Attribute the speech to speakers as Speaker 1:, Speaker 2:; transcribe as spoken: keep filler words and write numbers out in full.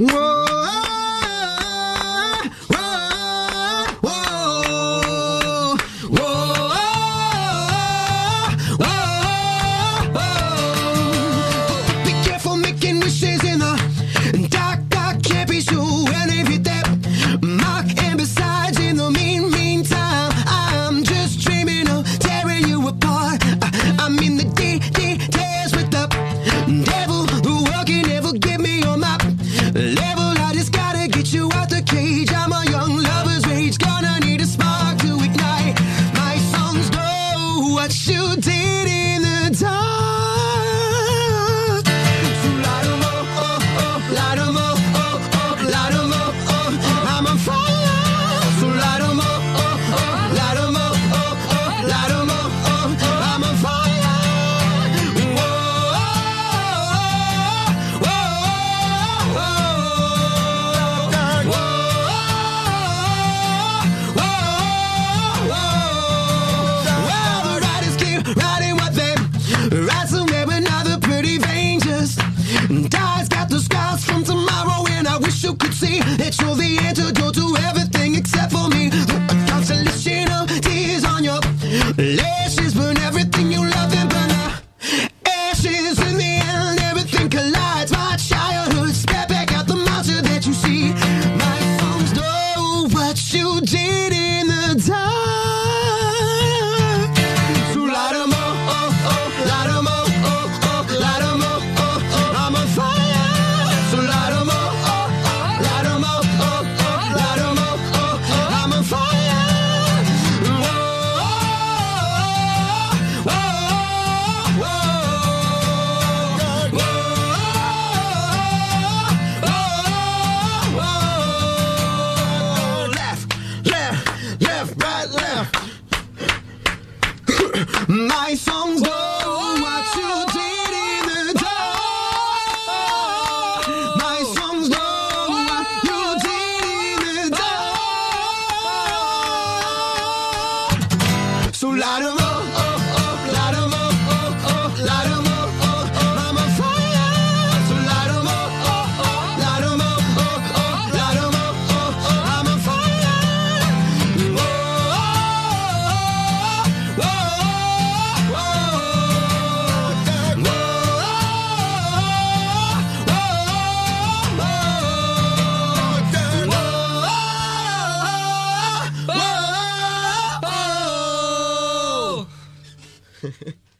Speaker 1: Whoa, whoa, whoa, whoa, whoa. Be careful making wishes in the dark, dark, can't be sure when they hit that mark. And besides, in the mean, meantime, I'm just dreaming of tearing you apart. I, I'm in the D, D, tears with the devil. The world can never give me on my level. I just gotta get you out the cage. I'm a young lover's rage, gonna need a spark to ignite. My songs know what you did in the dark. So light 'em up, oh, oh, light 'em up, oh, oh, light 'em up, oh. I'm on fire. So light 'em up, oh, oh, light 'em up, oh, oh, light 'em up, oh. I'm on fire. Whoa, whoa, whoa, whoa, whoa. Well, the writers keep writing what they write somewhere, another pretty vein just dies. Got the scars from tomorrow, and I wish you could see that you're the antidote to everything except for me. A constellation of tears on your lashes burn everything you love and burn the ashes. In the end, everything collides. My childhood spat back out the monster that you see. My songs know what you did in the dark. So light 'em up, oh, oh, light 'em up, oh, oh, light 'em up, oh, oh. I'm on fire. So light 'em up, oh, oh, light 'em up, oh, oh, light 'em up, oh, oh. I'm on fire. Whoa, whoa, whoa, whoa, whoa. Left, left, left, right, left. My songs know what you did in the dark. My songs know what you did in the dark. So light 'em up, oh, oh, light 'em up, oh, oh, light 'em up, oh, oh. I'm on fire. So light 'em up, oh, oh, light 'em up, oh, oh, light 'em up, oh, oh. I'm on fire. Whoa, whoa, whoa, whoa, whoa, whoa, whoa, whoa.